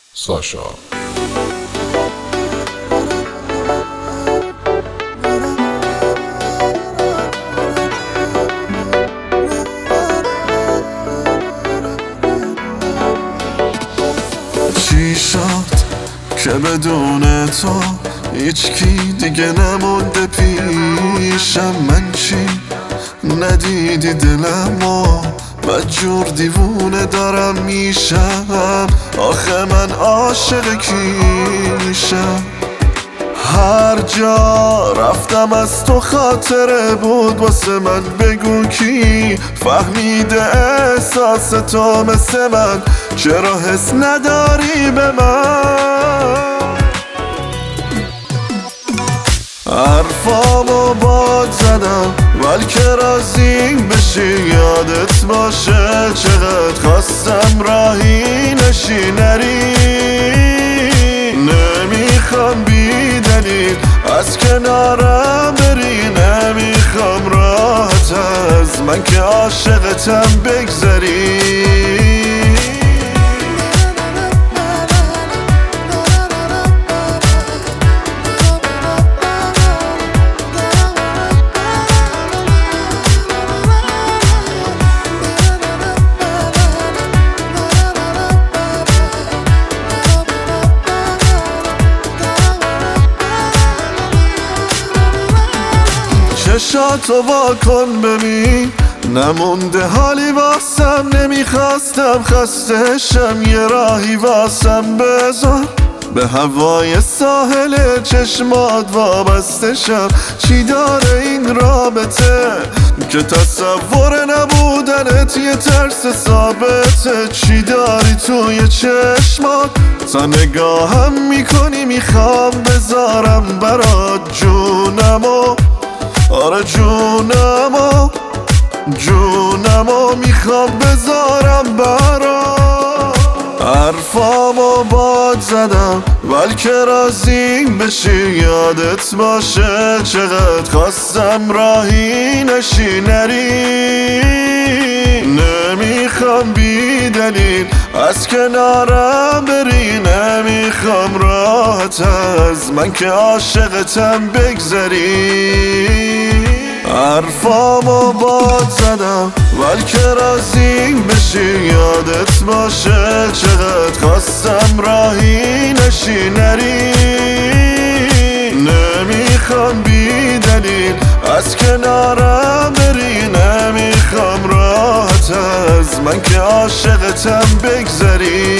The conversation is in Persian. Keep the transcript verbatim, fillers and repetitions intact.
ساشا. چی شد که بدون تو هیچکی دیگه نمونده پیشم؟ من چی ندیدی دلمو بدجور دیوونه دارم میشم؟ آخه من عاشق کیشم؟ هر جا رفتم از تو خاطره بود واسه من، بگو کی فهمیده احساس تو مثل من؟ چرا حس نداری به من؟ حرفامو باد زدم بلکه راضی بشی، یادت باشه چقدر خواستم راهی نشی نری. نمیخوام بی دلیل از کنارم بری، نمیخوام راحت از من که عاشقتم بگذری. چشاتو وا کن ببین، نمونده حالی واسم، نمیخواستم خسته شم، یه راهی واسم بذار به هوای ساحل چشمات وابسته شم. چی داره این رابطه که تصور نبودنت یه ترس ثابته؟ چی داری توی چشمات تا نگاهم میکنی؟ میخوام بذارم برات جونمو، آره جونمو جونمو میخوام بذارم برات. حرفامو باد زدم بلکه راضی بشی، یادت باشه چقدر خواستم راهی نشی نری. نمیخوام بی دلیل از کنارم بری، نمیخوام راحت از من که عاشقتم بگذری. حرفامو باد زدم بلکه راضی بشی، یادت باشه چقدر خواستم راهی نشی نری. نمیخوام بی دلیل از کنارم بری، نمیخوام راحت از من که عاشقتم بگذری.